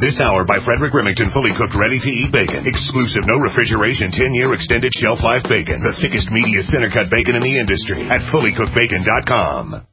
This hour by Frederick Remington, fully cooked, ready-to-eat bacon. Exclusive, no refrigeration, 10-year extended shelf life bacon. The thickest, meatiest center-cut bacon in the industry at fullycookedbacon.com.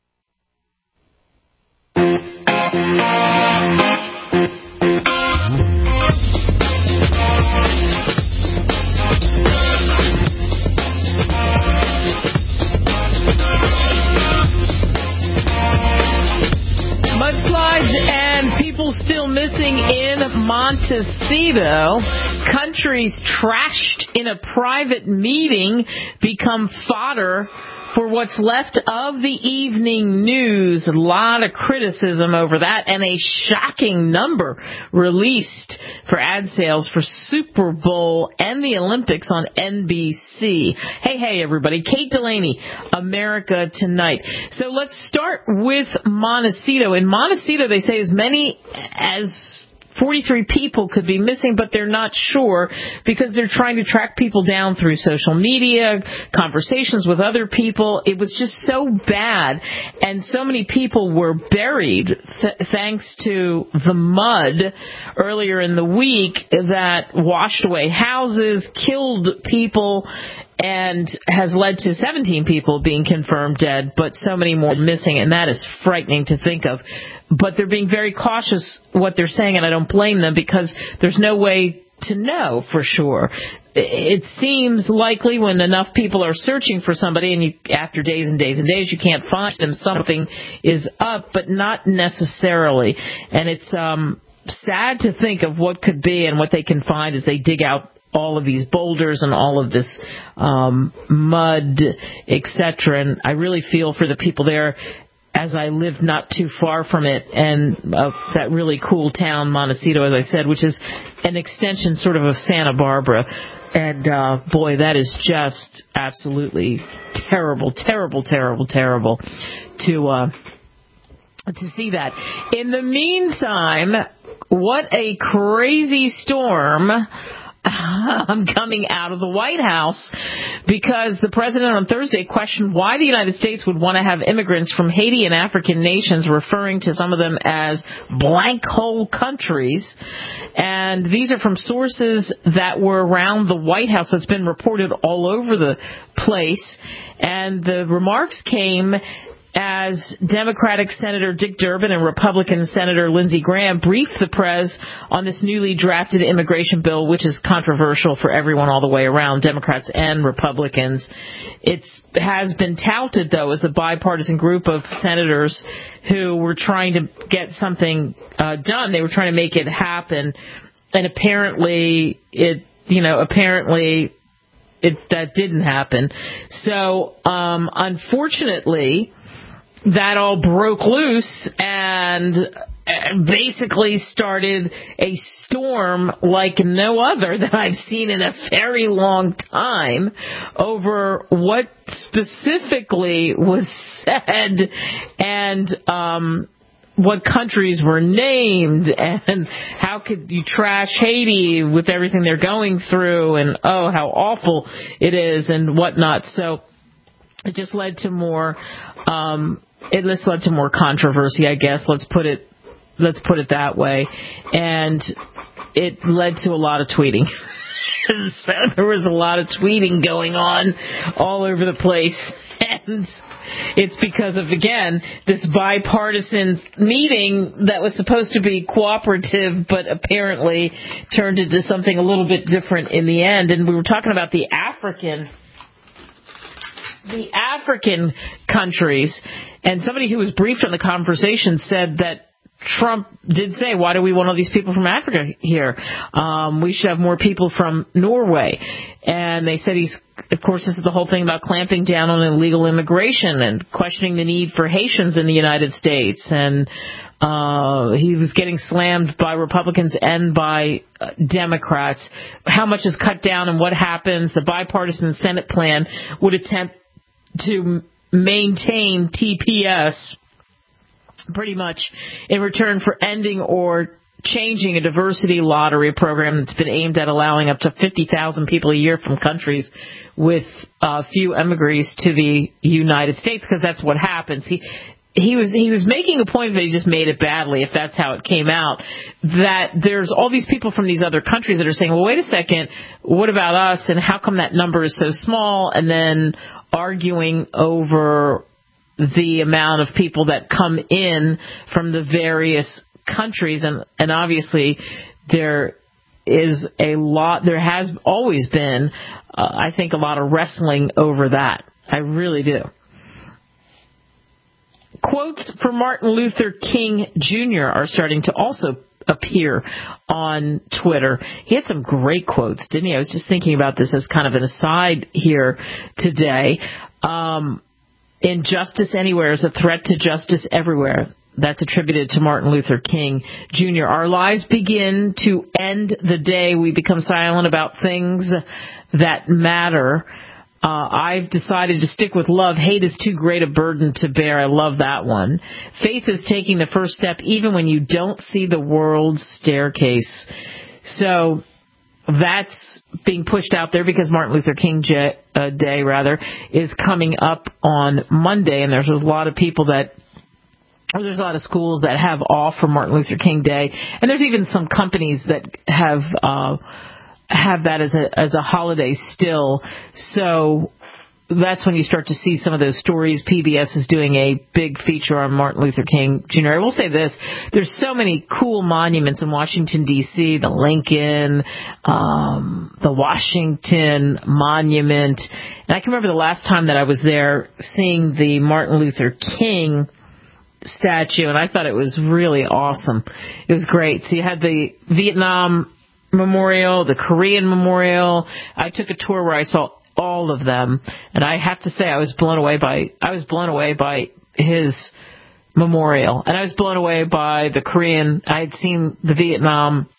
Mudslides and people still missing in Montecito. Countries trashed in a private meeting become fodder for what's left of the evening news. A lot of criticism over that, and a shocking number released for ad sales for Super Bowl and the Olympics on NBC. Hey, everybody. Kate Delaney, America Tonight. So let's start with Montecito. In Montecito, they say as many as 43 people could be missing, but they're not sure because they're trying to track people down through social media, conversations with other people. It was just so bad, and so many people were buried thanks to the mud earlier in the week that washed away houses, killed people, and has led to 17 people being confirmed dead, but so many more missing, and that is frightening to think of. But they're being very cautious what they're saying, and I don't blame them because there's no way to know for sure. It seems likely when enough people are searching for somebody, and after days and days and days, you can't find them, something is up, but not necessarily. And it's sad to think of what could be and what they can find as they dig out all of these boulders and all of this mud, etc. And I really feel for the people there, as I live not too far from it, and that really cool town, Montecito, as I said, which is an extension sort of Santa Barbara. And, boy, that is just absolutely terrible, terrible, terrible, terrible to see that. In the meantime, what a crazy storm coming out of the White House, because the president on Thursday questioned why the United States would want to have immigrants from Haiti and African nations, referring to some of them as blank hole countries. And these are from sources that were around the White House. So it's been reported all over the place. And the remarks came as Democratic Senator Dick Durbin and Republican Senator Lindsey Graham briefed the press on this newly drafted immigration bill, which is controversial for everyone all the way around, Democrats and Republicans. It has been touted, though, as a bipartisan group of senators who were trying to get something done. They were trying to make it happen, and apparently that didn't happen. So, unfortunately, that all broke loose and basically started a storm like no other that I've seen in a very long time over what specifically was said and what countries were named and how could you trash Haiti with everything they're going through and how awful it is and whatnot. So it just led to more controversy, I guess. Let's put it that way. And it led to a lot of tweeting. So there was a lot of tweeting going on all over the place. And it's because of, again, this bipartisan meeting that was supposed to be cooperative, but apparently turned into something a little bit different in the end. And we were talking about the African countries, and somebody who was briefed on the conversation said that Trump did say, why do we want all these people from Africa here? We should have more people from Norway. And they said of course, this is the whole thing about clamping down on illegal immigration and questioning the need for Haitians in the United States. And he was getting slammed by Republicans and by Democrats. How much is cut down and what happens? The bipartisan Senate plan would attempt to maintain TPS pretty much in return for ending or changing a diversity lottery program that's been aimed at allowing up to 50,000 people a year from countries with few immigrants to the United States, because that's what happens. he was making a point, but he just made it badly, if that's how it came out, that there's all these people from these other countries that are saying, well, wait a second, what about us, and how come that number is so small, and then arguing over the amount of people that come in from the various countries, and obviously there has always been, I think, a lot of wrestling over that. I really do. Quotes from Martin Luther King Jr. are starting to also appear on Twitter. He had some great quotes, didn't he? I was just thinking about this as kind of an aside here today. Injustice anywhere is a threat to justice everywhere. That's attributed to Martin Luther King Jr. Our lives begin to end the day we become silent about things that matter. I've decided to stick with love. Hate is too great a burden to bear. I love that one. Faith is taking the first step even when you don't see the world's staircase. So that's being pushed out there because Martin Luther King Day is coming up on Monday, and there's a lot of people there's a lot of schools that have off for Martin Luther King Day, and there's even some companies that have that as a holiday still. So that's when you start to see some of those stories. PBS is doing a big feature on Martin Luther King Jr. I will say this, there's so many cool monuments in Washington, D.C., the Lincoln, the Washington Monument. And I can remember the last time that I was there seeing the Martin Luther King statue, and I thought it was really awesome. It was great. So you had the Vietnam Memorial, the Korean Memorial. I took a tour where I saw all of them, and I have to say I was blown away by his memorial, and I was blown away by the Korean. I had seen the Vietnam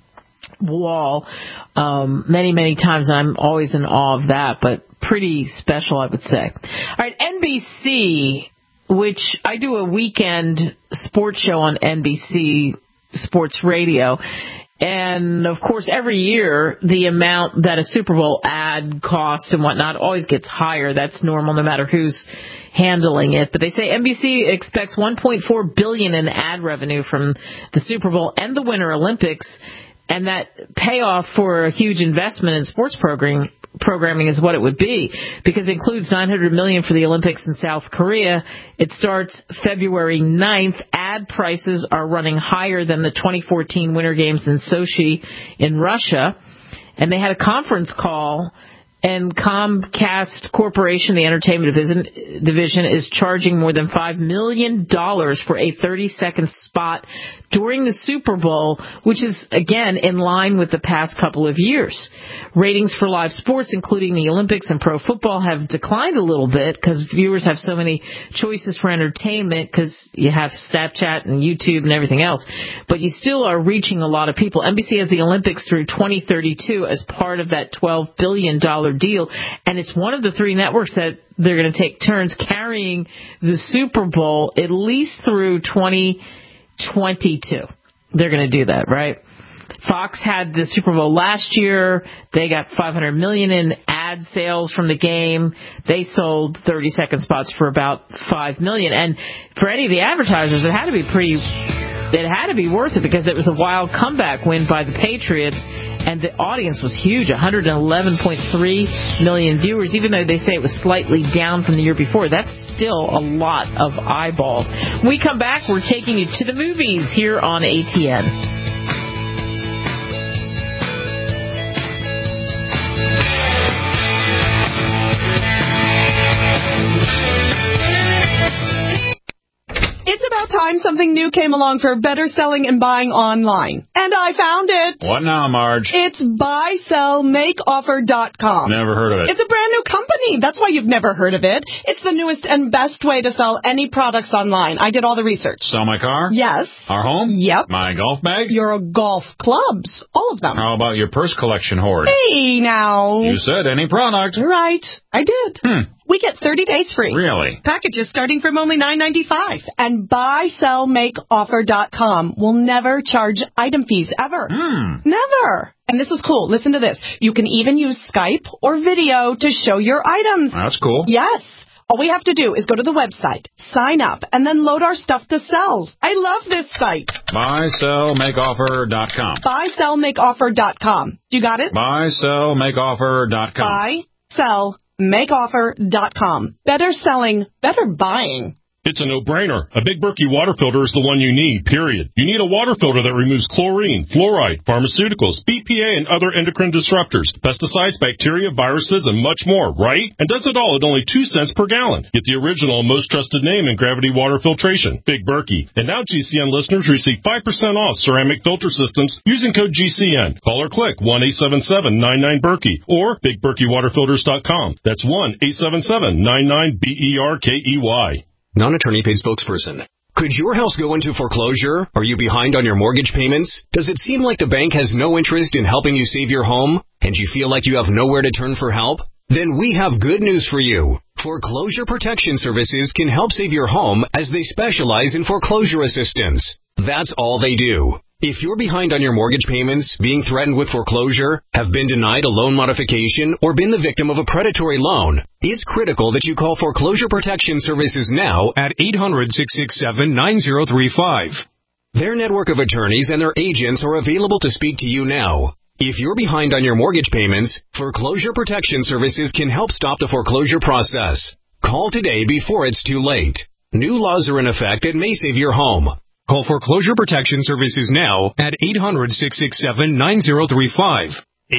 Wall many, many times, and I'm always in awe of that, but pretty special, I would say. All right, NBC, which I do a weekend sports show on NBC Sports Radio. And, of course, every year, the amount that a Super Bowl ad costs and whatnot always gets higher. That's normal no matter who's handling it. But they say NBC expects $1.4 billion in ad revenue from the Super Bowl and the Winter Olympics. And that payoff for a huge investment in sports programming is what it would be, because it includes $900 million for the Olympics in South Korea. It starts February 9th. Ad prices are running higher than the 2014 Winter Games in Sochi in Russia. And they had a conference call, and Comcast Corporation, the entertainment division, is charging more than $5 million for a 30-second spot during the Super Bowl, which is, again, in line with the past couple of years. Ratings for live sports, including the Olympics and pro football, have declined a little bit because viewers have so many choices for entertainment because you have Snapchat and YouTube and everything else. But you still are reaching a lot of people. NBC has the Olympics through 2032 as part of that $12 billion deal, and it's one of the three networks that they're going to take turns carrying the Super Bowl at least through 2022. They're going to do that, right? Fox had the Super Bowl last year. They got $500 million in ad sales from the game. They sold 30-second spots for about $5 million. And for any of the advertisers, it had to be worth it because it was a wild comeback win by the Patriots. And the audience was huge, 111.3 million viewers. Even though they say it was slightly down from the year before, that's still a lot of eyeballs. When we come back, we're taking you to the movies here on ATN. It's about time something new came along for better selling and buying online. And I found it. What now, Marge? It's buysellmakeoffer.com. Never heard of it. It's a brand new company. That's why you've never heard of it. It's the newest and best way to sell any products online. I did all the research. Sell my car? Yes. Our home? Yep. My golf bag? Your golf clubs. All of them. How about your purse collection hoard? Hey, now. You said any product. Right. I did. We get 30 days free. Really? Packages starting from only $9.95. And buysellmakeoffer.com will never charge item fees ever. Never. And this is cool. Listen to this. You can even use Skype or video to show your items. That's cool. Yes. All we have to do is go to the website, sign up, and then load our stuff to sell. I love this site. BuySellMakeOffer.com. BuySellMakeOffer.com. You got it? BuySellMakeOffer.com. BuySellMakeOffer.com. Better selling, better buying. It's a no-brainer. A Big Berkey water filter is the one you need, period. You need a water filter that removes chlorine, fluoride, pharmaceuticals, BPA, and other endocrine disruptors, pesticides, bacteria, viruses, and much more, right? And does it all at only 2 cents per gallon. Get the original and most trusted name in gravity water filtration, Big Berkey. And now GCN listeners receive 5% off ceramic filter systems using code GCN. Call or click 1-877-99-BERKEY or BigBerkeyWaterFilters.com. That's 1-877-99-BERKEY. Non-attorney paid spokesperson. Could your house go into foreclosure? Are you behind on your mortgage payments? Does it seem like the bank has no interest in helping you save your home? And you feel like you have nowhere to turn for help? Then we have good news for you. Foreclosure Protection Services can help save your home as they specialize in foreclosure assistance. That's all they do. If you're behind on your mortgage payments, being threatened with foreclosure, have been denied a loan modification, or been the victim of a predatory loan, it's critical that you call Foreclosure Protection Services now at 800-667-9035. Their network of attorneys and their agents are available to speak to you now. If you're behind on your mortgage payments, Foreclosure Protection Services can help stop the foreclosure process. Call today before it's too late. New laws are in effect that may save your home. Call Foreclosure Protection Services now at 800-667-9035.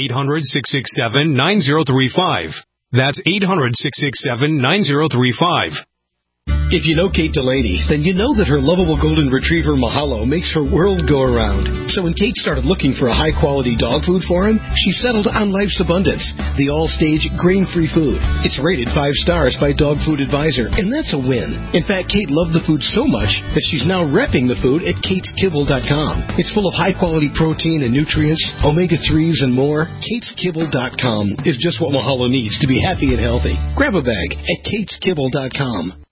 800-667-9035. That's 800-667-9035. If you know Kate Delaney, then you know that her lovable golden retriever Mahalo makes her world go around. So when Kate started looking for a high-quality dog food for him, she settled on Life's Abundance, the all-stage grain-free food. It's rated 5 stars by Dog Food Advisor, and that's a win. In fact, Kate loved the food so much that she's now repping the food at KatesKibble.com. It's full of high-quality protein and nutrients, omega-3s, and more. KatesKibble.com is just what Mahalo needs to be happy and healthy. Grab a bag at KatesKibble.com.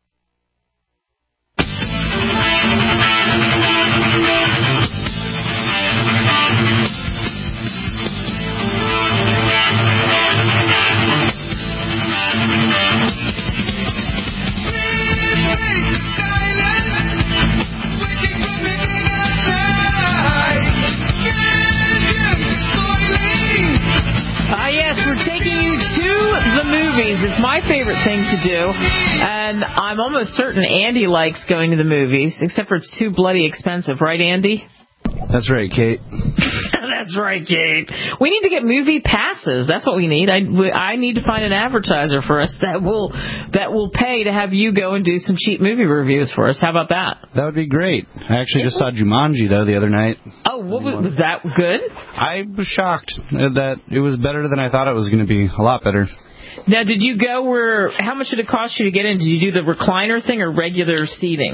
Yes, we're taking you to the movies. It's my favorite thing to do, and I'm almost certain Andy likes going to the movies, except for it's too bloody expensive, right, Andy? That's right, Kate. That's right, Kate. We need to get movie passes. That's what we need. I need to find an advertiser for us that will pay to have you go and do some cheap movie reviews for us. How about that? That would be great. I actually just saw Jumanji, though, the other night. Oh, was that good? I was shocked that it was better than I thought it was going to be. A lot better. Now, did you go how much did it cost you to get in? Did you do the recliner thing or regular seating?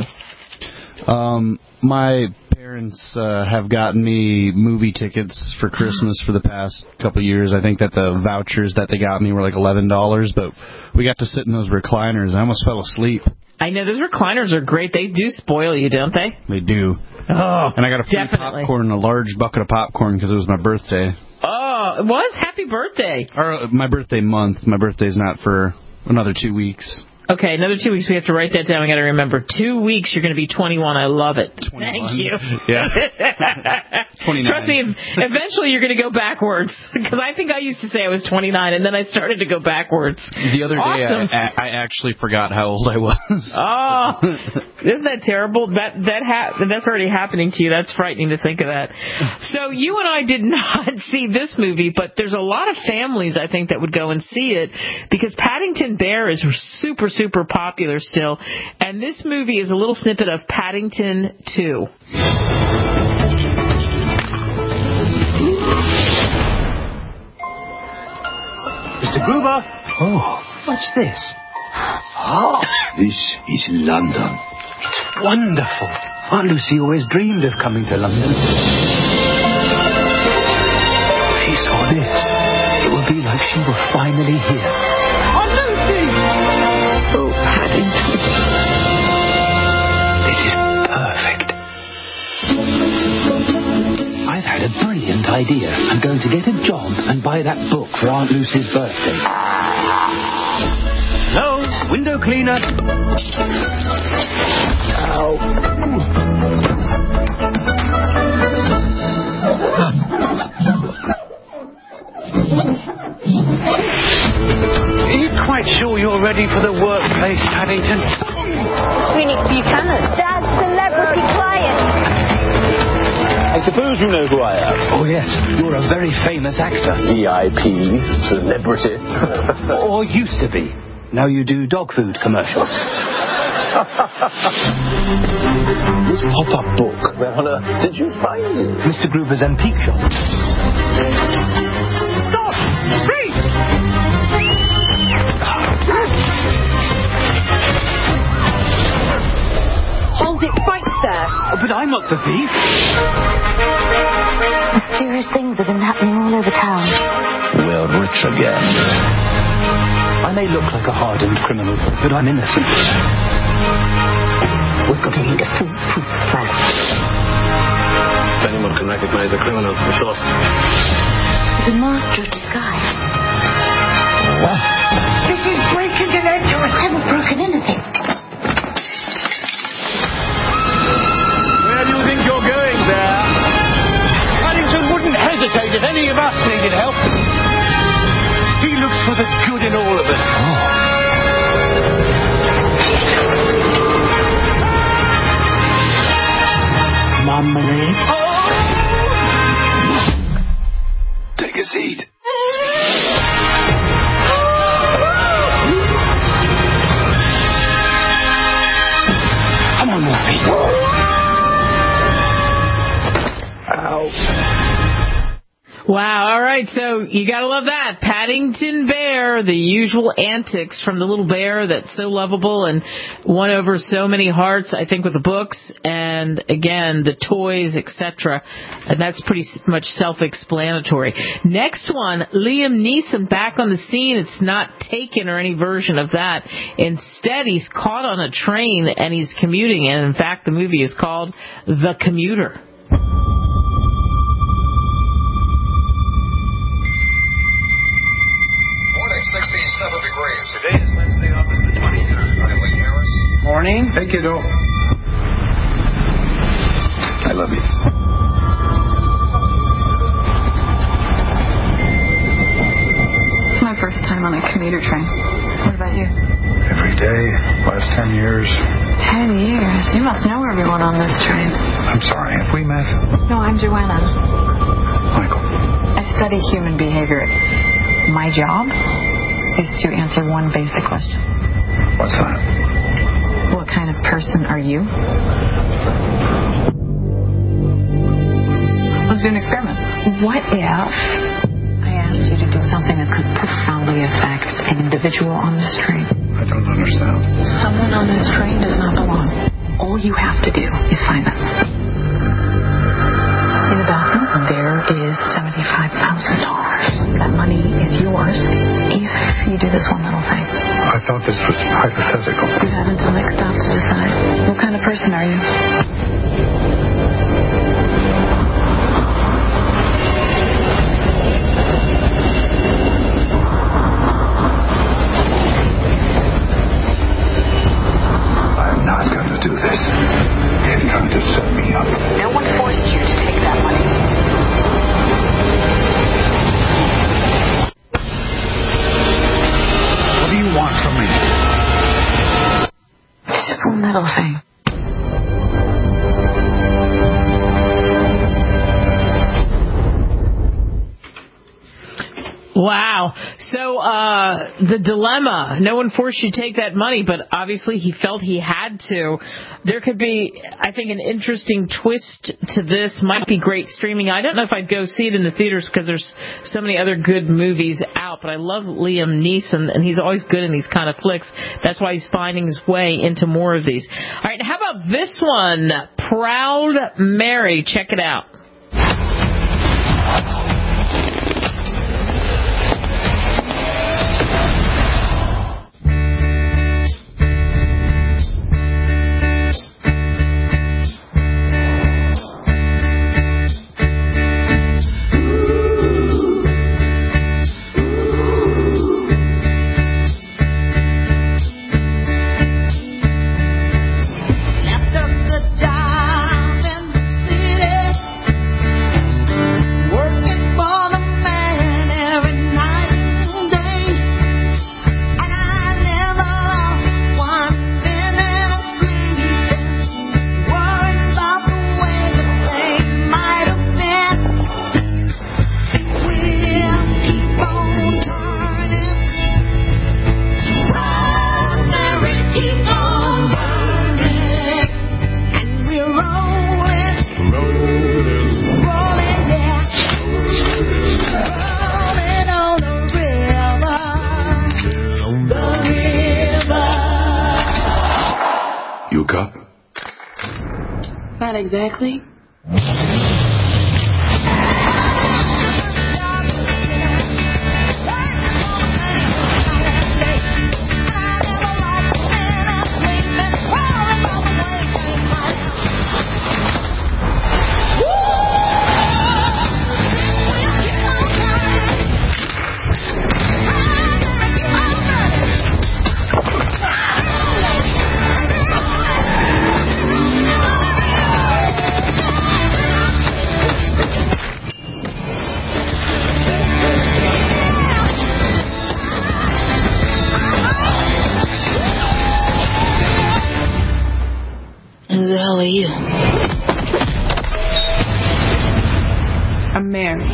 My parents have gotten me movie tickets for Christmas for the past couple of years. I think that the vouchers that they got me were like $11, but we got to sit in those recliners. I almost fell asleep. I know, those recliners are great. They do spoil you, don't they? They do. Oh, and I got a free popcorn, a large bucket of popcorn because it was my birthday. Oh, it was? Happy birthday. Or my birthday month. My birthday's not for another 2 weeks. Okay, another 2 weeks. We have to write that down. We got to remember. 2 weeks, you're going to be 21. I love it. 21. Thank you. Yeah. 29. Trust me, eventually you're going to go backwards. Because I think I used to say I was 29, and then I started to go backwards. The other day, I actually forgot how old I was. Oh, isn't that terrible? That's already happening to you. That's frightening to think of that. So you and I did not see this movie, but there's a lot of families, I think, that would go and see it because Paddington Bear is super popular still, and this movie is a little snippet of Paddington 2. Mr. Gruber? Oh, what's this? Oh, this is London. It's wonderful. Aunt Lucy always dreamed of coming to London. If she saw this, it would be like she were finally here. Aunt Lucy! Oh, Paddington. This is perfect. I've had a brilliant idea. I'm going to get a job and buy that book for Aunt Lucy's birthday. Hello? window cleaner. Ow. Are you quite sure you're ready for the workplace, Paddington? Phoenix Buchanan. Dad's celebrity client. I suppose you know who I am. Oh, yes. You're a very famous actor. VIP, celebrity. Or used to be. Now you do dog food commercials. This pop-up book, where on earth did you find it? Mr. Gruber's antique shop. Stop! Freeze! Hold it right there. Oh, but I'm not the thief. Mysterious things have been happening all over town. We're rich again. I may look like a hardened criminal, but I'm innocent. We're going to need a foolproof plan. If anyone can recognize a criminal, it's us. The master of disguise. What? This is breaking and entering. I haven't broken anything. Where do you think you're going there? Paddington wouldn't hesitate if any of us needed help. He looks for the good in all of us. Marmalade. Take a seat. Come on, Murphy. Ow. Wow, all right, so you gotta love that. Paddington Bear, the usual antics from the little bear that's so lovable and won over so many hearts, I think, with the books, and again, the toys, etc. And that's pretty much self-explanatory. Next one, Liam Neeson back on the scene. It's not Taken or any version of that. Instead, he's caught on a train and he's commuting, and in fact, the movie is called The Commuter. Morning, 67 degrees. Today is Wednesday, August the 23rd. I'm Lee Harris. Morning. Hey, kiddo. I love you. It's my first time on a commuter train. What about you? Every day, last 10 years. 10 years? You must know everyone on this train. I'm sorry, have we met? No, I'm Joanna. Michael. I study human behavior. My job is to answer one basic question. What's that? What kind of person are you? Let's do an experiment. What if I asked you to do something that could profoundly affect an individual on this train? I don't understand. Someone on this train does not belong. All you have to do is find them. In the bathroom, there is $75,000. That money is yours if you do this one little thing. I thought this was hypothetical. You have until next stop to decide. What kind of person are you? I'm not going to do this. You're trying to set me up. No one forced you to take that money. What do you want from me? Just one little thing. Wow. So, the dilemma, no one forced you to take that money, but obviously he felt he had to. There could be, I think, an interesting twist to this. Might be great streaming. I don't know if I'd go see it in the theaters because there's so many other good movies out, but I love Liam Neeson, and he's always good in these kind of flicks. That's why he's finding his way into more of these. All right, how about this one? Proud Mary. Check it out. that exactly? Who the hell are you? I'm Mary.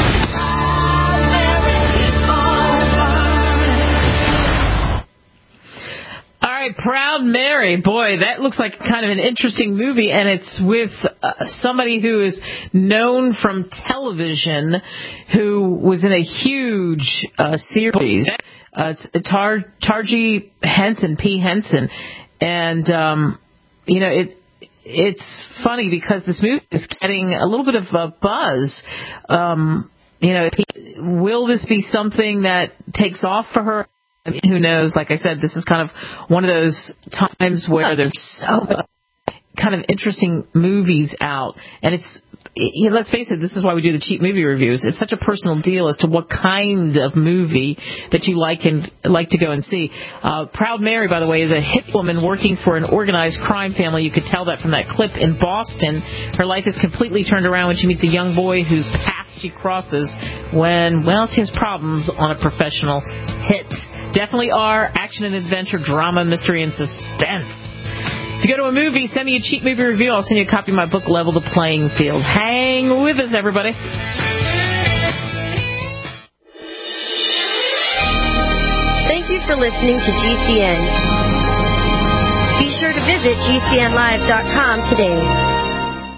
All right, Proud Mary. Boy, that looks like kind of an interesting movie, and it's with somebody who is known from television, who was in a huge series. It's Taraji Henson, P. Henson, and you know, it's funny because this movie is getting a little bit of a buzz. You know, will this be something that takes off for her? I mean, who knows? Like I said, this is kind of one of those times where there's so kind of interesting movies out, and let's face it, this is why we do the cheap movie reviews. It's such a personal deal as to what kind of movie that you like to go and see. Proud Mary, by the way, is a hit woman working for an organized crime family. You could tell that from that clip in Boston. Her life is completely turned around when she meets a young boy whose path she crosses when, well, she has problems on a professional hit. Definitely are action and adventure, drama, mystery, and suspense. If you go to a movie, send me a cheap movie review. I'll send you a copy of my book, Level the Playing Field. Hang with us, everybody. Thank you for listening to GCN. Be sure to visit GCNlive.com today.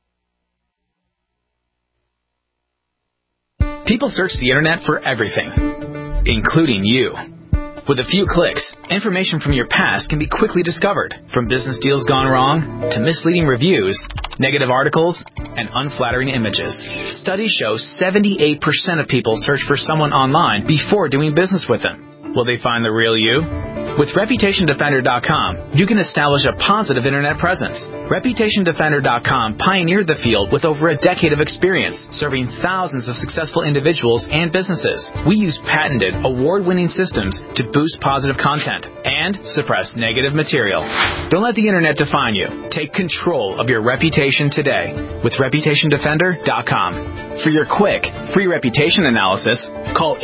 People search the internet for everything, including you. With a few clicks, information from your past can be quickly discovered, from business deals gone wrong to misleading reviews, negative articles, and unflattering images. Studies show 78% of people search for someone online before doing business with them. Will they find the real you? With ReputationDefender.com, you can establish a positive internet presence. ReputationDefender.com pioneered the field with over a decade of experience, serving thousands of successful individuals and businesses. We use patented, award-winning systems to boost positive content and suppress negative material. Don't let the internet define you. Take control of your reputation today with ReputationDefender.com. For your quick, free reputation analysis, call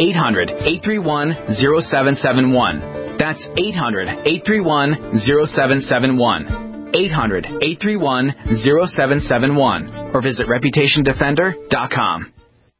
800-831-0771. That's 800-831-0771. 800-831-0771. Or visit ReputationDefender.com.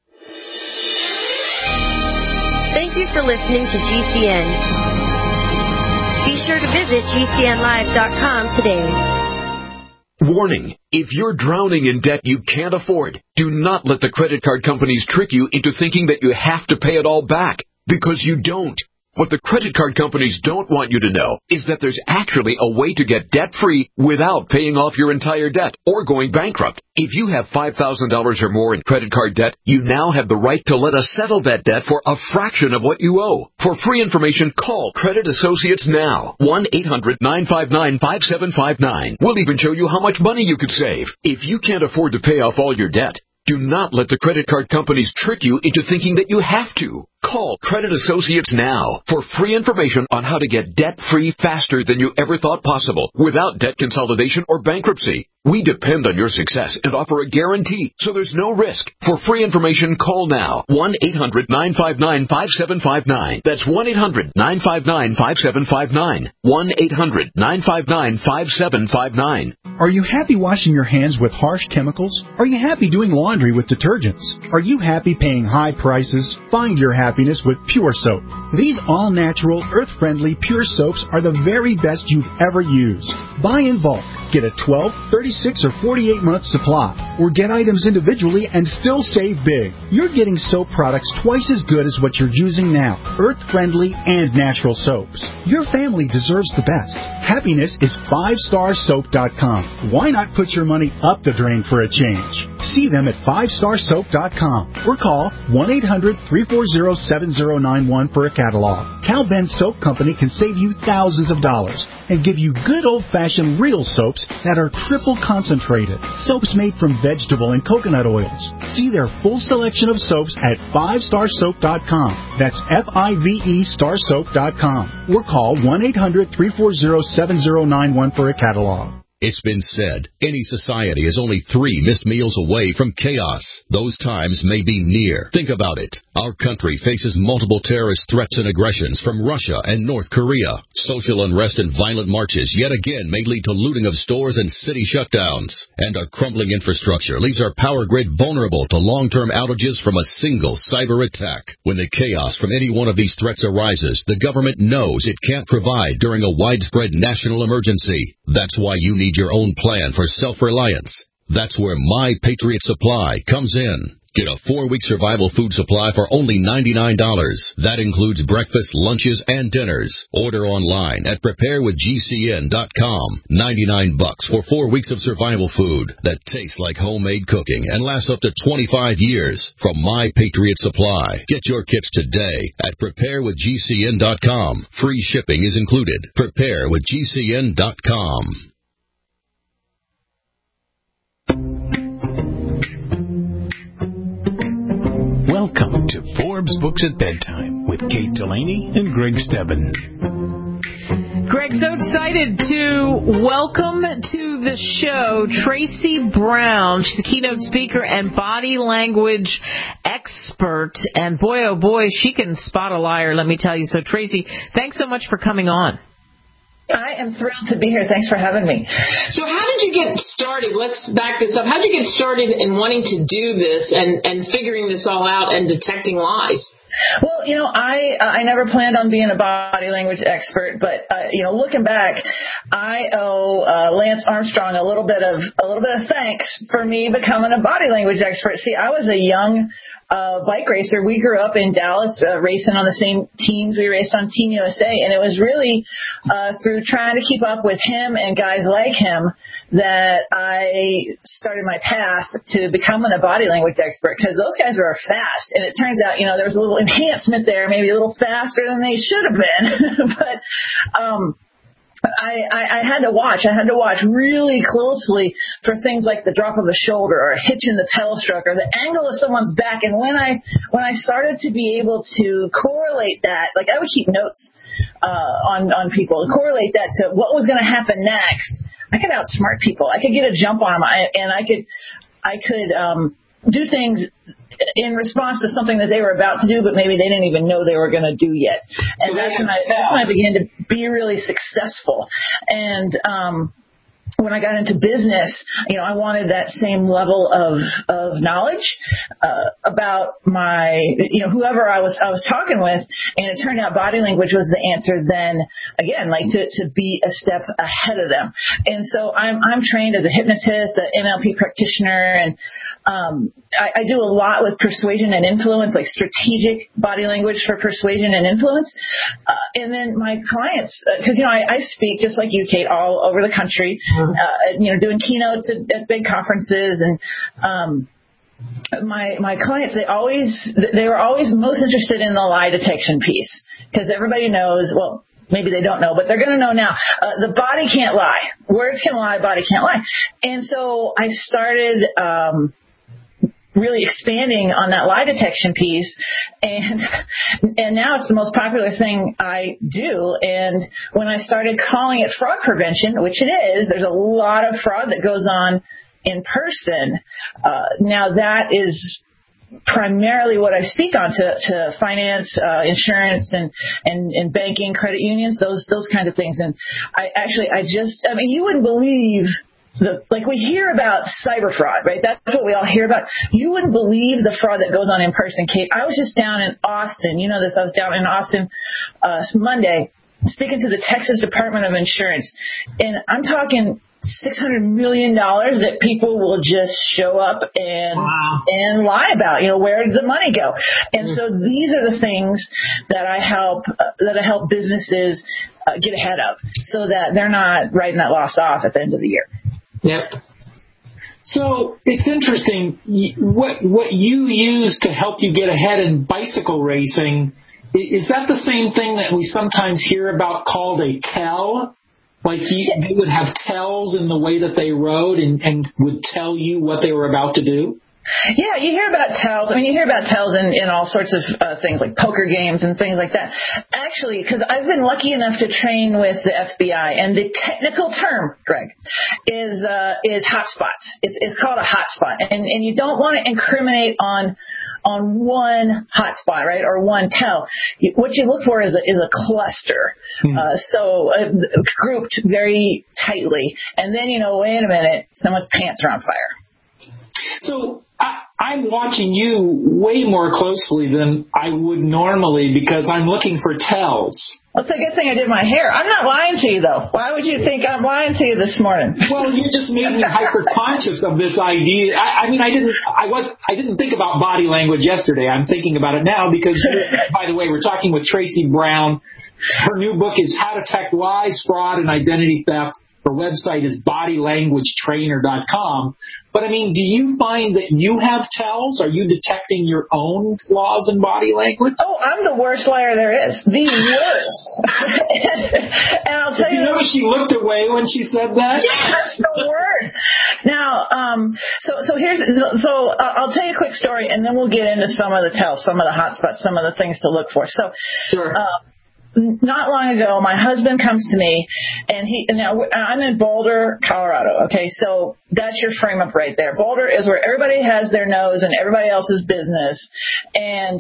Thank you for listening to GCN. Be sure to visit GCNlive.com today. Warning, if you're drowning in debt you can't afford, do not let the credit card companies trick you into thinking that you have to pay it all back, because you don't. What the credit card companies don't want you to know is that there's actually a way to get debt-free without paying off your entire debt or going bankrupt. If you have $5,000 or more in credit card debt, you now have the right to let us settle that debt for a fraction of what you owe. For free information, call Credit Associates now. 1-800-959-5759. We'll even show you how much money you could save. If you can't afford to pay off all your debt, do not let the credit card companies trick you into thinking that you have to. Call Credit Associates now for free information on how to get debt-free faster than you ever thought possible without debt consolidation or bankruptcy. We depend on your success and offer a guarantee, so there's no risk. For free information, call now. 1-800-959-5759. That's 1-800-959-5759. 1-800-959-5759. Are you happy washing your hands with harsh chemicals? Are you happy doing laundry with detergents? Are you happy paying high prices? Find your happiness with Pure Soap. These all-natural, earth-friendly Pure Soaps are the very best you've ever used. Buy in bulk. Get a 12, 36, or 48-month supply. Or get items individually and still save big. You're getting soap products twice as good as what you're using now. Earth-friendly and natural soaps. Your family deserves the best. Happiness is 5starsoap.com. Why not put your money up the drain for a change? See them at 5starsoap.com or call 1-800-340-7091 for a catalog. Cal Ben Soap Company can save you thousands of dollars and give you good old-fashioned real soaps that are triple concentrated. Soaps made from vegetable and coconut oils. See their full selection of soaps at 5starsoap.com. That's F-I-V-E starsoap.com. Or call 1-800-340-7091 for a catalog. It's been said, any society is only 3 missed meals away from chaos. Those times may be near. Think about it. Our country faces multiple terrorist threats and aggressions from Russia and North Korea. Social unrest and violent marches yet again may lead to looting of stores and city shutdowns. And our crumbling infrastructure leaves our power grid vulnerable to long-term outages from a single cyber attack. When the chaos from any one of these threats arises, the government knows it can't provide during a widespread national emergency. That's why you need your own plan for self-reliance. That's where My Patriot Supply comes in. Get a 4-week survival food supply for only $99. That includes breakfast, lunches, and dinners. Order online at preparewithgcn.com. $99 for 4 weeks of survival food that tastes like homemade cooking and lasts up to 25 years from My Patriot Supply. Get your kits today at preparewithgcn.com. Free shipping is included. Preparewithgcn.com. Welcome to Forbes Books at Bedtime with Kate Delaney and Greg Stebbin. Greg, so excited to welcome to the show Tracy Brown. She's a keynote speaker and body language expert. And boy, oh boy, she can spot a liar, let me tell you. So, Tracy, thanks so much for coming on. I am thrilled to be here. Thanks for having me. So how did you get started? Let's back this up. How did you get started in wanting to do this and figuring this all out and detecting lies? Well, you know, I never planned on being a body language expert, but looking back, I owe Lance Armstrong a little bit of thanks for me becoming a body language expert. See, I was a young bike racer. We grew up in Dallas, racing on the same teams. We raced on Team USA, and it was really through trying to keep up with him and guys like him that I started my path to becoming a body language expert, because those guys are fast, and it turns out, there was a little enhancement there, maybe a little faster than they should have been, but I had to watch really closely for things like the drop of a shoulder or a hitch in the pedal stroke or the angle of someone's back. And when I started to be able to correlate that, like I would keep notes on people, correlate that to what was going to happen next, I could outsmart people. I could get a jump on them, and I could do things in response to something that they were about to do, but maybe they didn't even know they were going to do yet. And that's when I began to be really successful. And when I got into business, I wanted that same level of knowledge about my, whoever I was talking with, and it turned out body language was the answer. Then again, like to be a step ahead of them. And so I'm trained as a hypnotist, an NLP practitioner, and I do a lot with persuasion and influence, like strategic body language for persuasion and influence. And then my clients, because I speak just like you, Kate, all over the country. Doing keynotes at big conferences, and my clients, they were always most interested in the lie detection piece, because everybody knows, well, maybe they don't know, but they're going to know now. The body can't lie. Words can lie, body can't lie. And so I started really expanding on that lie detection piece, and now it's the most popular thing I do. And when I started calling it fraud prevention, which it is, there's a lot of fraud that goes on in person. Now that is primarily what I speak on to finance, insurance, and banking, credit unions, those kind of things. And you wouldn't believe we hear about cyber fraud, right? That's what we all hear about. You wouldn't believe the fraud that goes on in person, Kate. I was just down in Austin. You know this. I was down in Austin Monday speaking to the Texas Department of Insurance. And I'm talking $600 million that people will just show up and lie about. Where did the money go? And so these are the things that I help businesses get ahead of, so that they're not writing that loss off at the end of the year. Yep. So it's interesting what you use to help you get ahead in bicycle racing. Is that the same thing that we sometimes hear about called a tell? Like they would have tells in the way that they rode and would tell you what they were about to do? Yeah, you hear about tells. You hear about tells in all sorts of things like poker games and things like that. Actually, because I've been lucky enough to train with the FBI, and the technical term, Greg, is hotspots. It's called a hotspot, and you don't want to incriminate on one hotspot, right, or one tell. What you look for is a cluster, grouped very tightly, and then wait a minute, someone's pants are on fire. So I'm watching you way more closely than I would normally because I'm looking for tells. Well, it's a good thing I did my hair. I'm not lying to you, though. Why would you think I'm lying to you this morning? Well, you just made me hyper-conscious of this idea. I didn't think about body language yesterday. I'm thinking about it now because, by the way, we're talking with Tracy Brown. Her new book is How to Detect Lies, Fraud, and Identity Theft. Her website is bodylanguagetrainer.com. But, do you find that you have tells? Are you detecting your own flaws in body language? Oh, I'm the worst liar there is. The worst. And I'll tell you. She looked away when she said that? Yeah, that's the word. Now, I'll tell you a quick story, and then we'll get into some of the tells, some of the hot spots, some of the things to look for. So, sure. Not long ago, my husband comes to me, and I'm in Boulder, Colorado. Okay, so that's your frame up right there. Boulder is where everybody has their nose and everybody else's business. And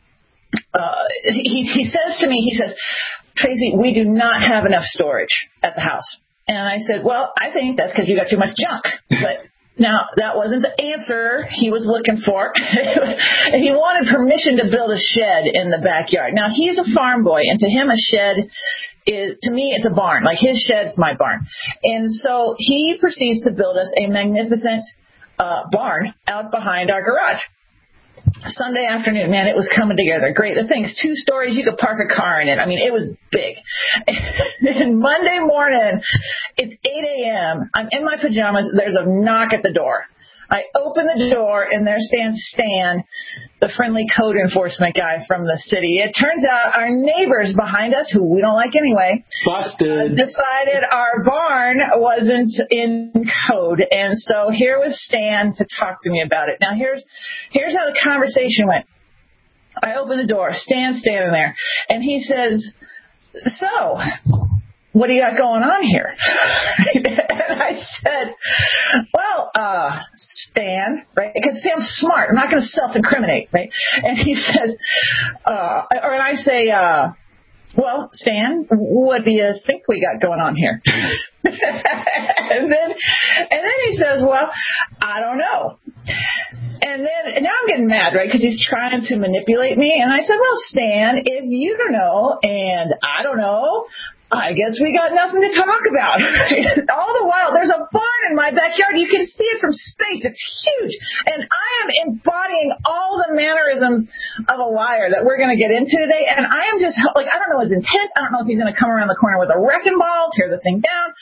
he says to me, Tracy, we do not have enough storage at the house. And I said, well, I think that's because you got too much junk. But now, that wasn't the answer he was looking for. He wanted permission to build a shed in the backyard. Now, he's a farm boy, and to him a shed to me, it's a barn. Like his shed's my barn. And so he proceeds to build us a magnificent barn out behind our garage. Sunday afternoon, man, it was coming together. Great. The thing's 2 stories. You could park a car in it. It was big. And Monday morning, it's 8 a.m. I'm in my pajamas. There's a knock at the door. I open the door, and there stands Stan, the friendly code enforcement guy from the city. It turns out our neighbors behind us, who we don't like anyway, decided our barn wasn't in code. And so here was Stan to talk to me about it. Now, here's how the conversation went. I open the door. Stan's standing there, and he says, so, what do you got going on here? And I said, well, Stan, right? Because Stan's smart. I'm not going to self-incriminate, right? And he says, and I say, well, Stan, what do you think we got going on here? and then he says, well, I don't know. And now I'm getting mad, right? Because he's trying to manipulate me. And I said, well, Stan, if you don't know and I don't know, I guess we got nothing to talk about. All the while, there's a barn in my backyard. You can see it from space. It's huge. And I am embodying all the mannerisms of a liar that we're going to get into today. And I am just I don't know his intent. I don't know if he's going to come around the corner with a wrecking ball, tear the thing down.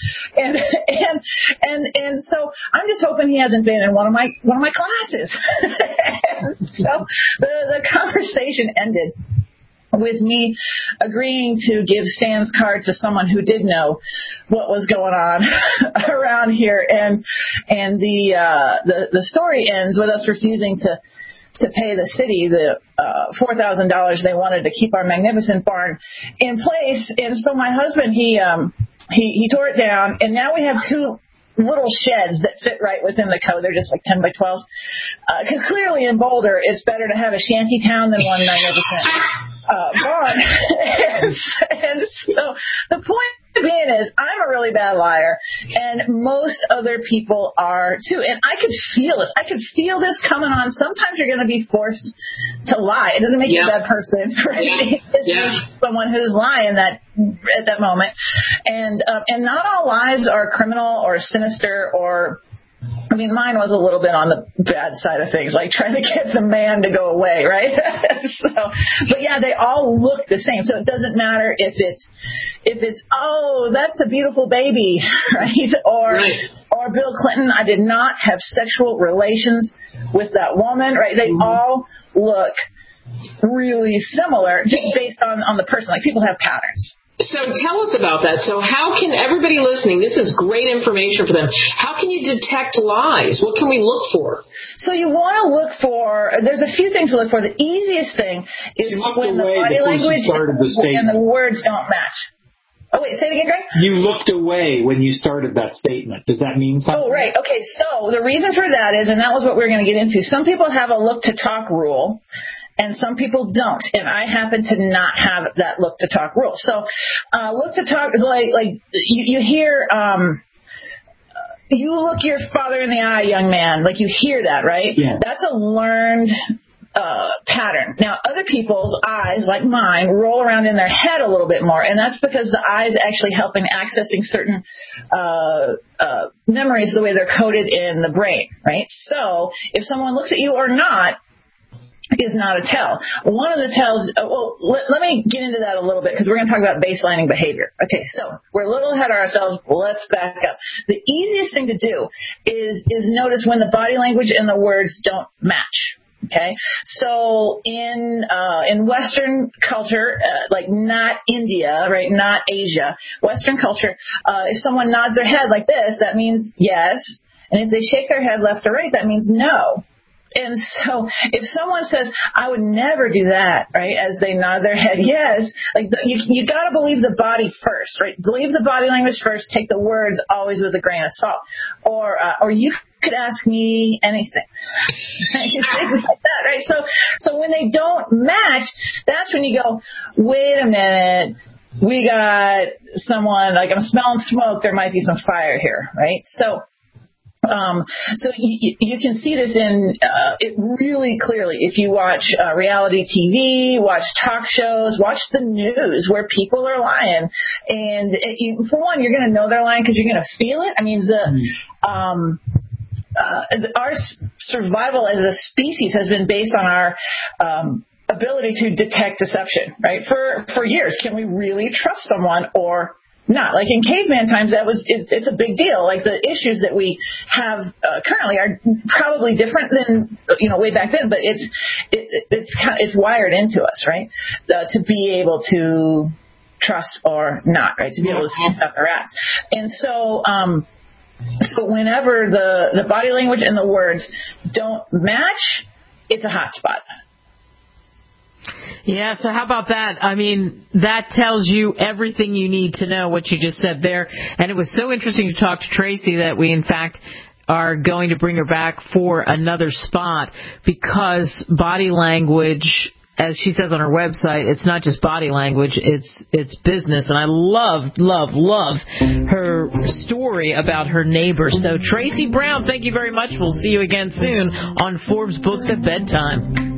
And so I'm just hoping he hasn't been in one of my classes. So the conversation ended with me agreeing to give Stan's card to someone who did know what was going on around here, and the story ends with us refusing to pay the city the $4,000 they wanted to keep our magnificent barn in place. And so my husband he tore it down, and now we have 2 little sheds that fit right within the code. They're just like 10 by 12. Because clearly in Boulder, it's better to have a shanty town than one magnificent barn. And so the point opinion is I'm a really bad liar, and most other people are too. And I could feel this. I could feel this coming on. Sometimes you're going to be forced to lie. It doesn't make you a bad person, right? It makes you someone who's lying at that moment. And not all lies are criminal or sinister or. I mean, mine was a little bit on the bad side of things, like trying to get the man to go away, right? But yeah, they all look the same. So it doesn't matter if it's oh, that's a beautiful baby, right? Or Bill Clinton, I did not have sexual relations with that woman, right? They all look really similar just based on the person. Like people have patterns. So tell us about that. So how can everybody listening, this is great information for them, how can you detect lies? What can we look for? So you want to look for, there's a few things to look for. The easiest thing is when the body language and the words don't match. Oh, wait, say it again, Greg? You looked away when you started that statement. Does that mean something? Oh, right. Okay, so the reason for that is, and that was what we were going to get into, some people have a look-to-talk rule, and some people don't. And I happen to not have that look-to-talk rule. So look-to-talk is like you hear you look your father in the eye, young man. Like you hear that, right? Yeah. That's a learned pattern. Now, other people's eyes, like mine, roll around in their head a little bit more, and that's because the eyes actually help in accessing certain memories the way they're coded in the brain, right? So if someone looks at you or not, is not a tell. One of the tells, let me get into that a little bit because we're going to talk about baselining behavior. Okay, so we're a little ahead of ourselves. Let's back up. The easiest thing to do is notice when the body language and the words don't match. Okay, so in Western culture, like not India, right, not Asia, Western culture, if someone nods their head like this, that means yes, and if they shake their head left or right, that means no. And so if someone says, I would never do that, right, as they nod their head yes, like you got to believe the body first, right? Believe the body language first, take the words always with a grain of salt. Or you could ask me anything. Things like that, right? So when they don't match, that's when you go, wait a minute, we got someone, like I'm smelling smoke, there might be some fire here, right? So you can see this in it really clearly if you watch reality TV, watch talk shows, watch the news where people are lying. And for one, you're going to know they're lying because you're going to feel it. I mean, our survival as a species has been based on our ability to detect deception, right? For years, can we really trust someone or not? Like in caveman times, it's a big deal. Like the issues that we have currently are probably different than way back then, but it's wired into us, right? To be able to trust or not, right? To be able to sniff out the rats. And so whenever the body language and the words don't match, it's a hot spot. Yeah, so how about that? I mean, that tells you everything you need to know, what you just said there. And it was so interesting to talk to Tracy that we, in fact, are going to bring her back for another spot because body language, as she says on her website, it's not just body language, it's business. And I love her story about her neighbor. So Tracy Brown, thank you very much. We'll see you again soon on Forbes Books at Bedtime.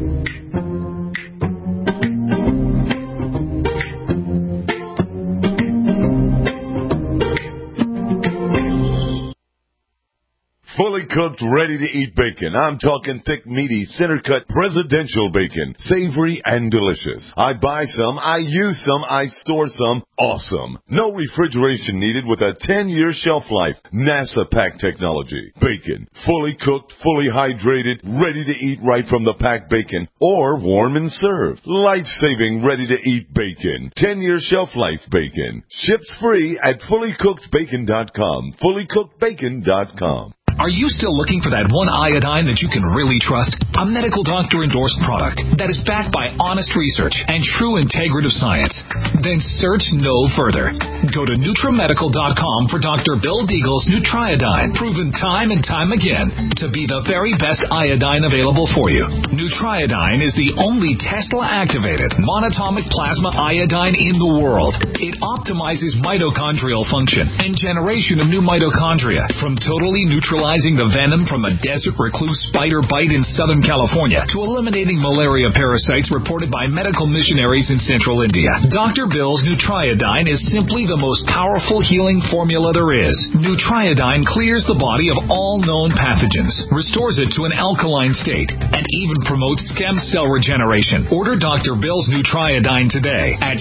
Fully cooked, ready-to-eat bacon. I'm talking thick, meaty, center-cut, presidential bacon. Savory and delicious. I buy some, I use some, I store some. Awesome. No refrigeration needed with a 10-year shelf life. NASA pack technology. Bacon. Fully cooked, fully hydrated, ready to eat right from the packed bacon. Or warm and served. Life-saving, ready-to-eat bacon. 10-year shelf life bacon. Ships free at fullycookedbacon.com. Fullycookedbacon.com. Are you still looking for that one iodine that you can really trust? A medical doctor-endorsed product that is backed by honest research and true integrative science, then search no further. Go to NutriMedical.com for Dr. Bill Deagle's Nutriodine, proven time and time again to be the very best iodine available for you. Nutriodine is the only Tesla-activated monatomic plasma iodine in the world. It optimizes mitochondrial function and generation of new mitochondria, from totally neutralizing the venom from a desert recluse spider bite in Southern California to eliminating malaria parasites reported by medical missionaries in central India. Dr. Bill's Nutriodine is simply the most powerful healing formula there is. Nutriodine clears the body of all known pathogens, restores it to an alkaline state, and even promotes stem cell regeneration. Order Dr. Bill's Nutriodine today at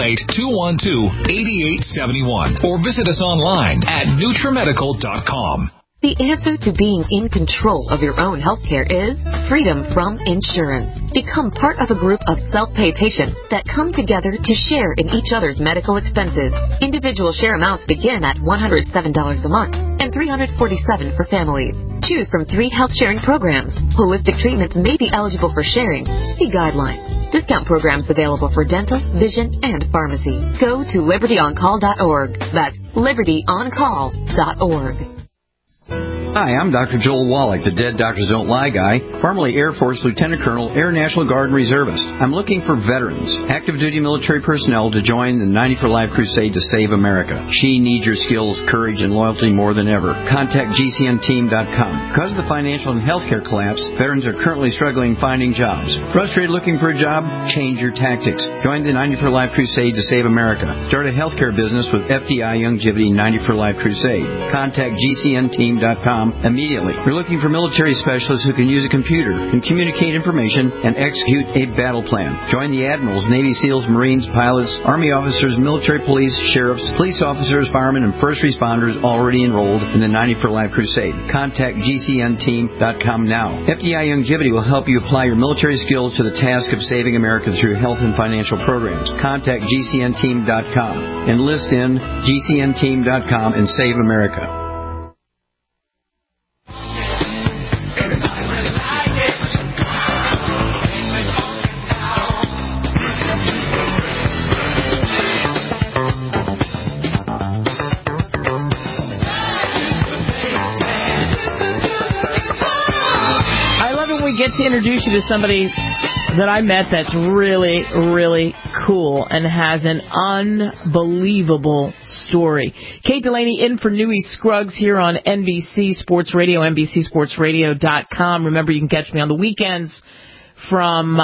888-212-8871 or visit us online at NutriMedical.com. The answer to being in control of your own healthcare is freedom from insurance. Become part of a group of self-pay patients that come together to share in each other's medical expenses. Individual share amounts begin at $107 a month and $347 for families. Choose from 3 health sharing programs. Holistic treatments may be eligible for sharing. See guidelines. Discount programs available for dental, vision, and pharmacy. Go to libertyoncall.org. That's libertyoncall.org. Hi, I'm Dr. Joel Wallach, the Dead Doctors Don't Lie guy, formerly Air Force Lieutenant Colonel, Air National Guard Reservist. I'm looking for veterans, active duty military personnel to join the 90 for Life crusade to save America. She needs your skills, courage, and loyalty more than ever. Contact GCNteam.com. Because of the financial and healthcare collapse, veterans are currently struggling finding jobs. Frustrated looking for a job? Change your tactics. Join the 90 for Life crusade to save America. Start a healthcare business with FDI Youngevity 90 for Life crusade. Contact GCNteam.com immediately. We're looking for military specialists who can use a computer, can communicate information, and execute a battle plan. Join the admirals, Navy SEALs, Marines, pilots, Army officers, military police, sheriffs, police officers, firemen, and first responders already enrolled in the 90 for Life crusade. Contact GCNteam.com now. FDI Youngevity will help you apply your military skills to the task of saving America through health and financial programs. Contact GCNteam.com. Enlist in GCNteam.com and save America. Get to introduce you to somebody that I met that's really, really cool and has an unbelievable story. Kate Delaney in for Newey Scruggs here on NBC Sports Radio, NBCSportsRadio.com. Remember, you can catch me on the weekends from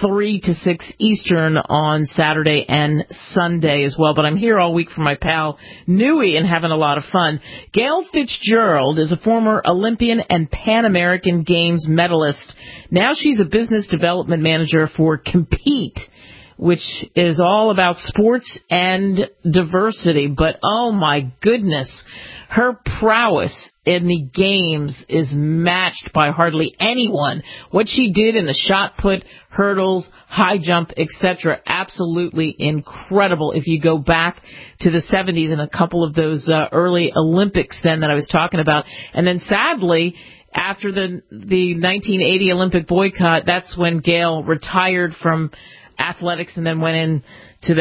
3 to 6 Eastern on Saturday and Sunday as well. But I'm here all week for my pal Newey and having a lot of fun. Gail Fitzgerald is a former Olympian and Pan American Games medalist. Now she's a business development manager for Compete, which is all about sports and diversity. But oh my goodness, her prowess in the games is matched by hardly anyone. What she did in the shot put, hurdles, high jump, etc., absolutely incredible. If you go back to the 70s and a couple of those early Olympics then that I was talking about. And then sadly, after the 1980 Olympic boycott, that's when Gail retired from athletics and then went in to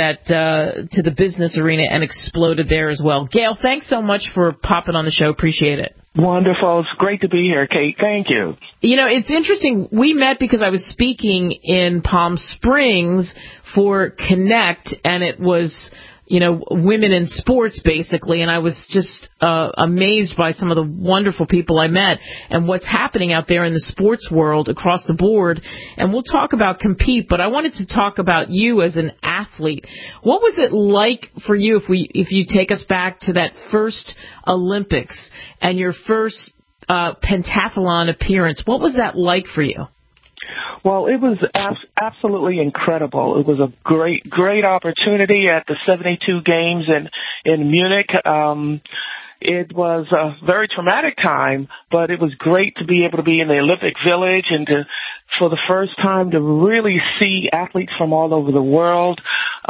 the business arena and exploded there as well. Gail, thanks so much for popping on the show. Appreciate it. Wonderful. It's great to be here, Kate. Thank you. You know, it's interesting. We met because I was speaking in Palm Springs for Connect, and it was, you know, women in sports, basically, and I was just amazed by some of the wonderful people I met and what's happening out there in the sports world across the board. And we'll talk about Compete, but I wanted to talk about you as an athlete. What was it like for you if you take us back to that first Olympics and your first pentathlon appearance? What was that like for you? Well, it was absolutely incredible. It was a great opportunity at the 72 games in Munich. It was a very traumatic time, but it was great to be able to be in the Olympic Village and for the first time to really see athletes from all over the world,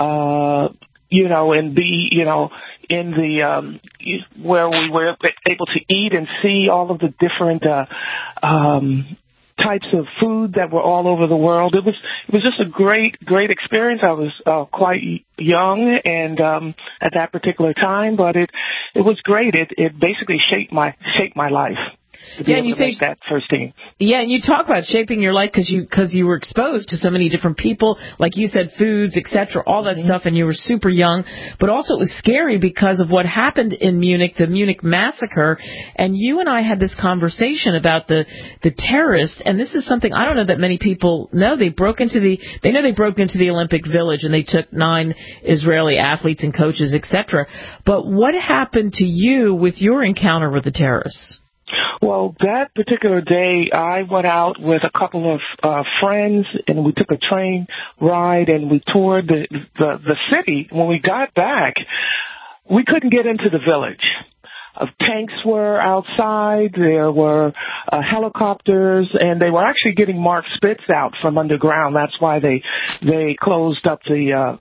and be, in the, where we were able to eat and see all of the different, types of food that were all over the world. It was just a great experience. I was quite young and at that particular time, but it was great. It basically shaped my life. Yeah, and you say that first team. Yeah, and you talk about shaping your life because you were exposed to so many different people, like you said, foods, etc., all that stuff, and you were super young. But also it was scary because of what happened in Munich, the Munich massacre. And you and I had this conversation about the terrorists, and this is something I don't know that many people know. They broke into the Olympic Village and they took 9 Israeli athletes and coaches, etc. But what happened to you with your encounter with the terrorists? Well, that particular day, I went out with a couple of friends, and we took a train ride, and we toured the city. When we got back, we couldn't get into the village. Tanks were outside, there were helicopters, and they were actually getting Mark Spitz out from underground. That's why they closed up the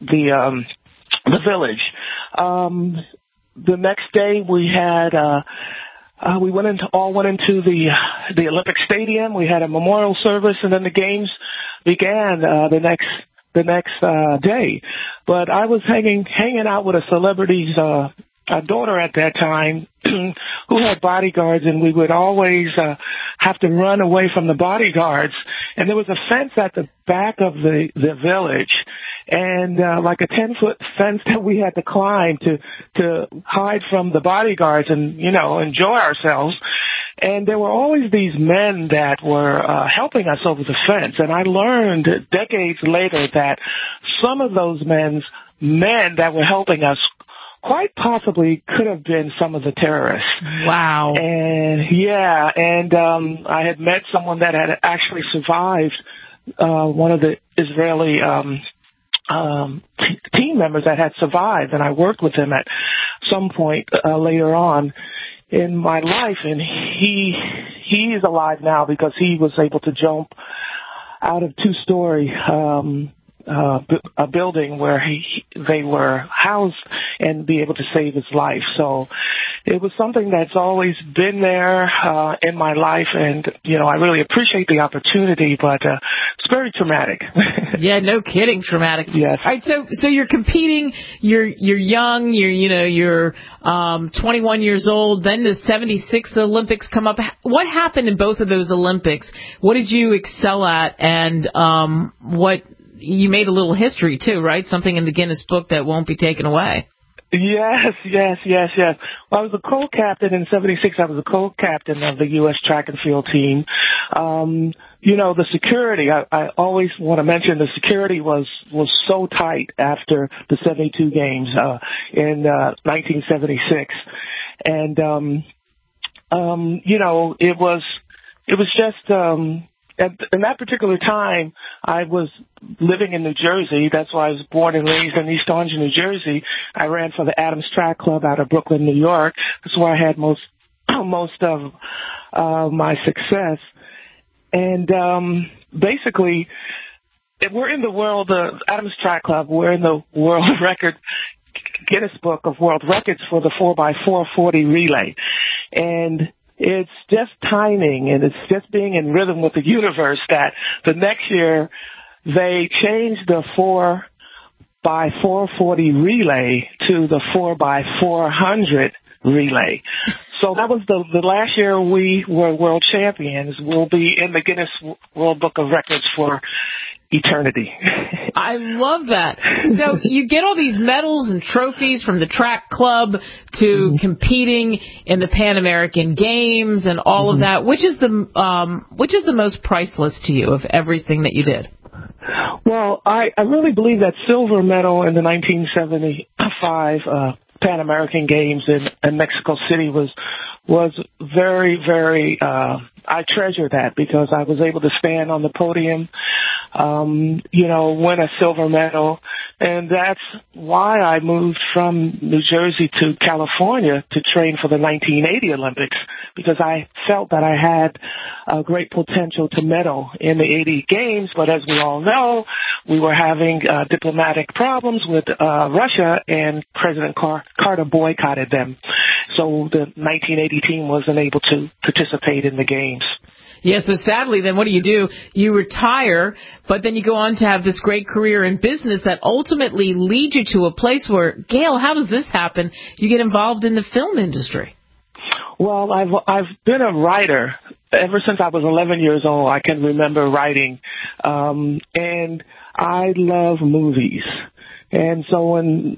village. The next day, we had we went into the Olympic Stadium. We had a memorial service, and then the games began the next day. But I was hanging out with a celebrity's daughter at that time who had bodyguards, and we would always have to run away from the bodyguards. And there was a fence at the back of the village, and like a 10-foot fence that we had to climb to hide from the bodyguards and, enjoy ourselves. And there were always these men that were helping us over the fence. And I learned decades later that some of those men that were helping us quite possibly could have been some of the terrorists. Wow. And I had met someone that had actually survived, one of the Israeli team members that had survived, and I worked with him at some point later on in my life, and he is alive now because he was able to jump out of 2-story a building where they were housed and be able to save his life. So it was something that's always been there in my life, and I really appreciate the opportunity, but it's very traumatic. Yeah, no kidding, traumatic. Yes. All right, so you're competing, you're young, you're 21 years old, then the 76 Olympics come up. What happened in both of those Olympics? What did you excel at, and what you made a little history too, right? Something in the Guinness Book that won't be taken away. Yes. Well, I was a co-captain in 76. I was a co-captain of the U.S. track and field team. The security, I always want to mention the security was so tight after the 72 games in 1976. And, it was just in that particular time, I was living in New Jersey. That's why I was born and raised in East Orange, New Jersey. I ran for the Adams Track Club out of Brooklyn, New York. That's where I had most of my success. And basically, we're in the world, Adams Track Club, we're in the world record, Guinness Book of World Records for the 4x4 40 relay. And it's just timing, and it's just being in rhythm with the universe that the next year they changed the 4x440 relay to the 4x400 relay. So that was the last year we were world champions. We'll be in the Guinness World Book of Records for eternity. I love that. So you get all these medals and trophies from the track club to competing in the Pan American Games and all of that. Which is the most priceless to you of everything that you did? Well, I really believe that silver medal in the 1975 Pan American Games in Mexico City was very, very, I treasure that because I was able to stand on the podium, win a silver medal. And that's why I moved from New Jersey to California to train for the 1980 Olympics, because I felt that I had a great potential to medal in the 80 games. But as we all know, we were having diplomatic problems with Russia, and President Carter boycotted them. So the 1980 team wasn't able to participate in the games. Yeah, so sadly, then what do? You retire, but then you go on to have this great career in business that ultimately leads you to a place where, Gail, how does this happen? You get involved in the film industry. Well, I've been a writer ever since I was 11 years old. I can remember writing, and I love movies. And so in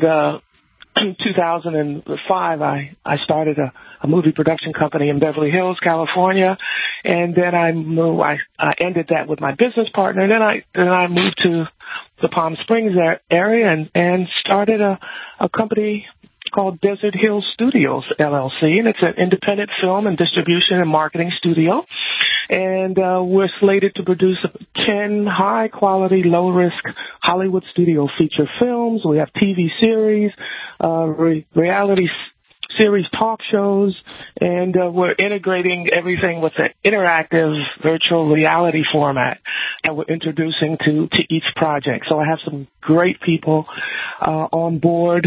2005, I started a movie production company in Beverly Hills, California, and then I ended that with my business partner. And then I moved to the Palm Springs area and started a company called Desert Hills Studios, LLC, and it's an independent film and distribution and marketing studio. And we're slated to produce 10 high-quality, low-risk Hollywood studio feature films. We have TV series, reality series talk shows, and we're integrating everything with an interactive virtual reality format that we're introducing to each project. So I have some great people on board,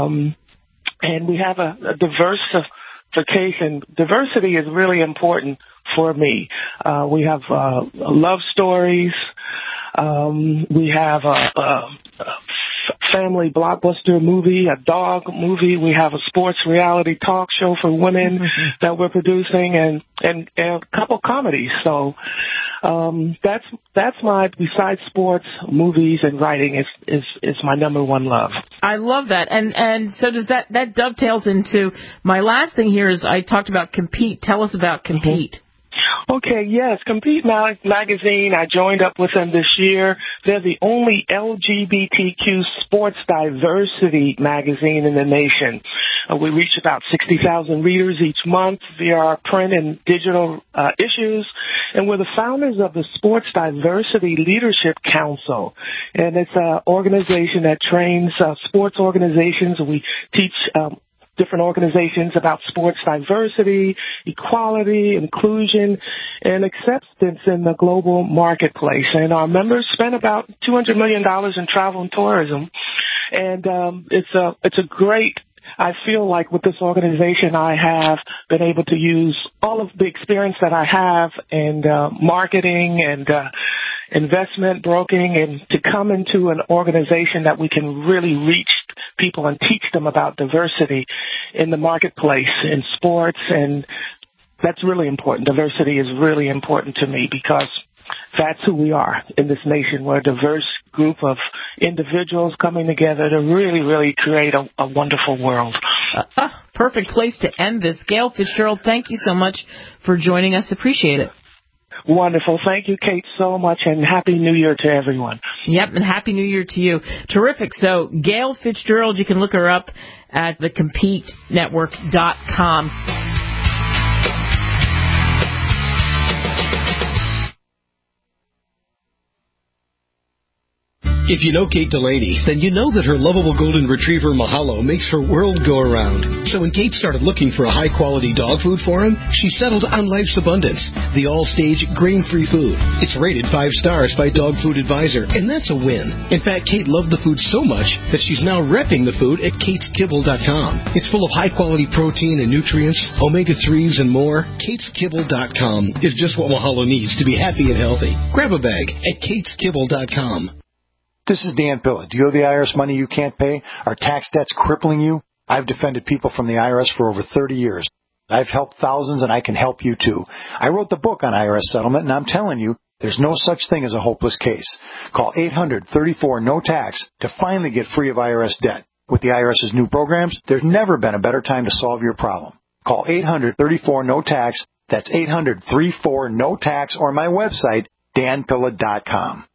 and we have a diversification. Diversity is really important for me. We have love stories. We have a family blockbuster movie, a dog movie. We have a sports reality talk show for women that we're producing, and a couple comedies. So that's my, besides sports, movies and writing is my number one love. I love that. And so does that dovetails into my last thing here is I talked about Compete. Tell us about Compete. Okay, yes, Compete Magazine, I joined up with them this year. They're the only LGBTQ sports diversity magazine in the nation. We reach about 60,000 readers each month via our print and digital issues, and we're the founders of the Sports Diversity Leadership Council, and it's an organization that trains sports organizations. We teach different organizations about sports diversity, equality, inclusion, and acceptance in the global marketplace. And our members spend about $200 million in travel and tourism. And it's a great, I feel like with this organization I have been able to use all of the experience that I have in marketing and investment broking, and to come into an organization that we can really reach people and teach them about diversity in the marketplace, in sports, and that's really important. Diversity is really important to me because that's who we are in this nation. We're a diverse group of individuals coming together to really, really create a wonderful world. Perfect place to end this. Gail Fitzgerald, thank you so much for joining us. Appreciate it. Wonderful. Thank you, Kate, so much, and Happy New Year to everyone. Yep, and Happy New Year to you. Terrific. So, Gail Fitzgerald, you can look her up at thecompetenetwork.com. If you know Kate Delaney, then you know that her lovable golden retriever Mahalo makes her world go around. So when Kate started looking for a high-quality dog food for him, she settled on Life's Abundance, the all-stage grain-free food. It's rated 5 stars by Dog Food Advisor, and that's a win. In fact, Kate loved the food so much that she's now repping the food at KatesKibble.com. It's full of high-quality protein and nutrients, omega-3s, and more. KatesKibble.com is just what Mahalo needs to be happy and healthy. Grab a bag at KatesKibble.com. This is Dan Pilla. Do you owe the IRS money you can't pay? Are tax debts crippling you? I've defended people from the IRS for over 30 years. I've helped thousands, and I can help you too. I wrote the book on IRS settlement, and I'm telling you, there's no such thing as a hopeless case. Call 800-34-NO-TAX to finally get free of IRS debt. With the IRS's new programs, there's never been a better time to solve your problem. Call 800-34-NO-TAX. That's 800-34-NO-TAX, or my website, danpilla.com.